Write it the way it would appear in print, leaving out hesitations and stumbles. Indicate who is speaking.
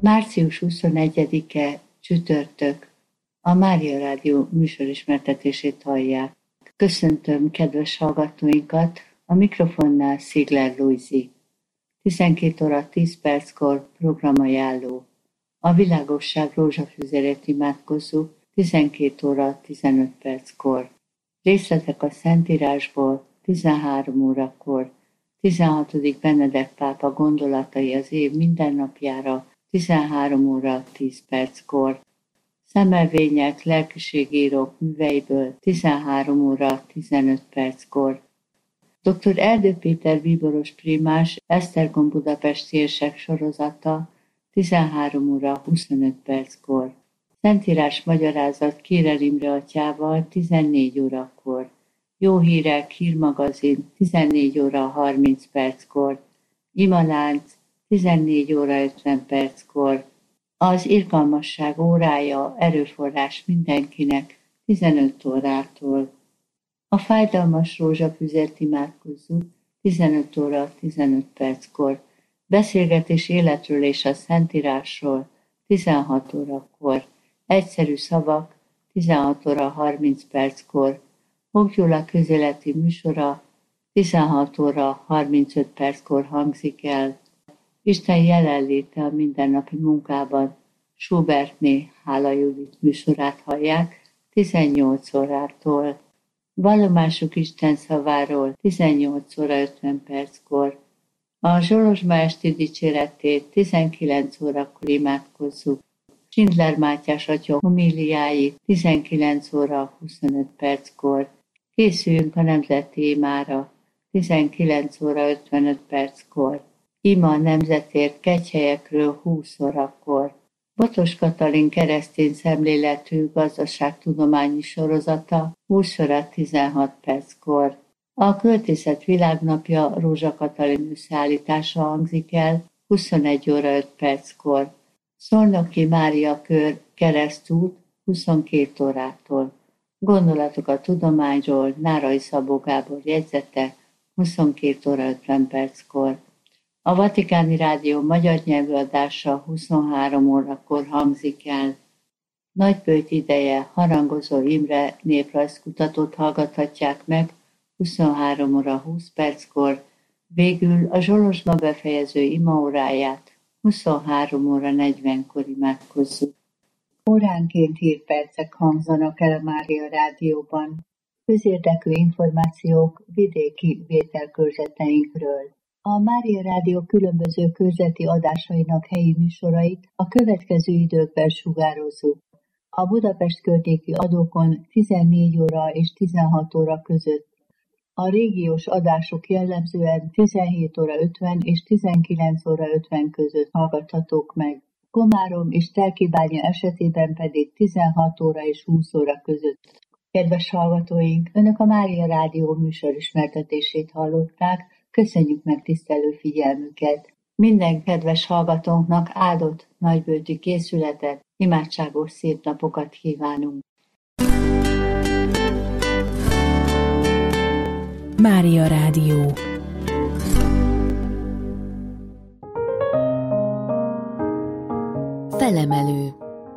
Speaker 1: Március 21-e csütörtök. A Mária Rádió műsorismertetését hallják. Köszöntöm kedves hallgatóinkat, a mikrofonnál Szigler Lujzi. 12 óra 10 perckor programajánló. A világosság rózsafüzérét imádkozzuk 12 óra 15 perckor. Részletek a Szentírásból 13 órakor. 16. Benedek pápa gondolatai az év mindennapjára 13 óra 10 perckor. Szemelvények lelkiségírók műveiből 13 óra 15 perckor. Dr. Erdő Péter bíboros primás Esztergom budapesti érsek sorozata 13 óra 25 perckor. Szentírás magyarázat Kérel Imre atyával 14 órakor. Jó hírek hírmagazin 14 óra 30 perckor. Imalánc 14 óra 50 perckor. Az irgalmasság órája erőforrás mindenkinek 15 órától. A fájdalmas rózsafüzért imádkozzuk 15 óra 15 perckor. Beszélgetés életről és a Szentírásról 16 órakor. Egyszerű szavak 16 óra 30 perckor. Foggyula közéleti műsora 16 óra 35 perckor hangzik el. Isten jelenléte a mindennapi munkában. Schubertné Hála Judit műsorát hallják 18 órától. Vallomásuk Isten szaváról 18 óra 50 perckor. A Zsolozsma esti dicséretét 19 órakor imádkozzuk. Schindler Mátyás atya homíliái 19 óra 25 perckor. Készüljünk a nemzeti imára 19 óra 55 perckor. Ima a nemzetért kegyhelyekről 20 órakor. Botos Katalin keresztény szemléletű gazdaságtudományi sorozata 20 óra 16 perckor. A Költészet világnapja Rózsa Katalin összeállítása hangzik el 21 óra 5 perckor. Szolnoki Mária kör keresztút 22 órától. Gondolatok a tudományról Nárai Szabó Gábor jegyzete 22 óra 50 perckor. A Vatikáni Rádió magyar nyelvű adása 23 órakor hangzik el. Nagyböjt ideje Harangozó Imre néprajzkutatót hallgathatják meg 23 óra 20 perckor, végül a Zsolozsma befejező imaóráját 23 óra 40-kor imádkozzuk. Óránként hírpercek hangzanak el a Mária Rádióban. Közérdekű információk vidéki vételkörzeteinkről. A Mária Rádió különböző körzeti adásainak helyi műsorait a következő időkben sugározzuk. A Budapest környéki adókon 14 óra és 16 óra között. A régiós adások jellemzően 17 óra 50 és 19 óra 50 között hallgathatók meg. Komárom és Telkibánya esetében pedig 16 óra és 20 óra között. Kedves hallgatóink, Önök a Mária Rádió műsorismertetését hallották, köszönjük megtisztelő figyelmüket. Minden kedves hallgatónknak áldott nagybőti készületet, imádságos szép napokat kívánunk.
Speaker 2: Mária Rádió. Felemelő.